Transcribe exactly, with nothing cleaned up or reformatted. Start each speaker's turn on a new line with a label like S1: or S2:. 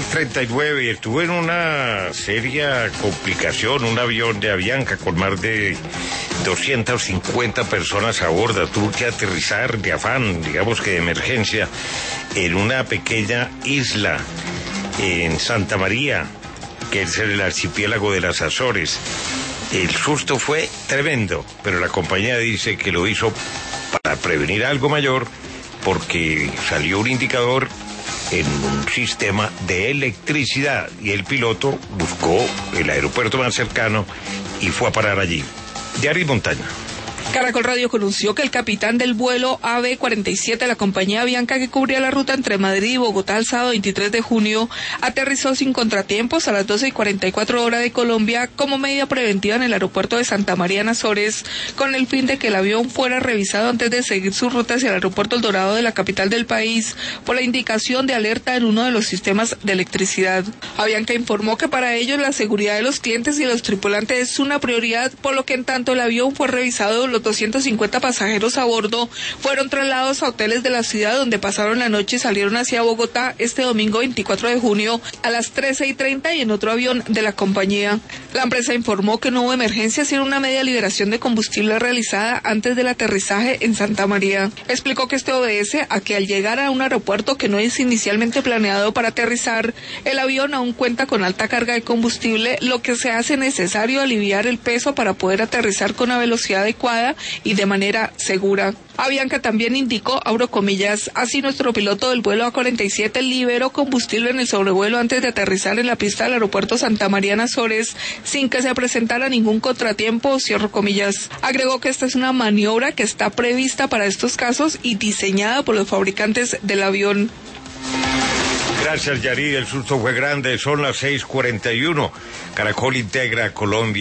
S1: treinta y nueve, y estuvo en una seria complicación, un avión de Avianca con más de doscientas cincuenta personas a bordo. Tuvo que aterrizar de afán, digamos que de emergencia, en una pequeña isla en Santa María, que es el archipiélago de las Azores. El susto fue tremendo, pero la compañía dice que lo hizo para prevenir algo mayor, porque salió un indicador en un sistema de electricidad y el piloto buscó el aeropuerto más cercano y fue a parar allí. Yari Montaña.
S2: Caracol Radio conoció que el capitán del vuelo A B cuarenta y siete de la compañía Avianca, que cubría la ruta entre Madrid y Bogotá el sábado veintitrés de junio, aterrizó sin contratiempos a las doce y cuarenta y cuatro horas de Colombia como medida preventiva en el aeropuerto de Santa María en Azores, con el fin de que el avión fuera revisado antes de seguir su ruta hacia el aeropuerto El Dorado de la capital del país por la indicación de alerta en uno de los sistemas de electricidad. Avianca informó que para ellos la seguridad de los clientes y los tripulantes es una prioridad, por lo que en tanto el avión fue revisado, los doscientos cincuenta pasajeros a bordo fueron trasladados a hoteles de la ciudad, donde pasaron la noche y salieron hacia Bogotá este domingo veinticuatro de junio a las trece y treinta y en otro avión de la compañía. La empresa informó que no hubo emergencia, sino una media liberación de combustible realizada antes del aterrizaje en Santa María. Explicó que esto obedece a que al llegar a un aeropuerto que no es inicialmente planeado para aterrizar, el avión aún cuenta con alta carga de combustible, lo que se hace necesario aliviar el peso para poder aterrizar con una velocidad adecuada y de manera segura. Avianca también indicó, abro comillas, así nuestro piloto del vuelo A cuarenta y siete liberó combustible en el sobrevuelo antes de aterrizar en la pista del aeropuerto Santa María en Azores sin que se presentara ningún contratiempo, cierro comillas. Agregó que esta es una maniobra que está prevista para estos casos y diseñada por los fabricantes del avión.
S1: Gracias, Yari, el susto fue grande, son las seis cuarenta y uno. Caracol integra Colombia.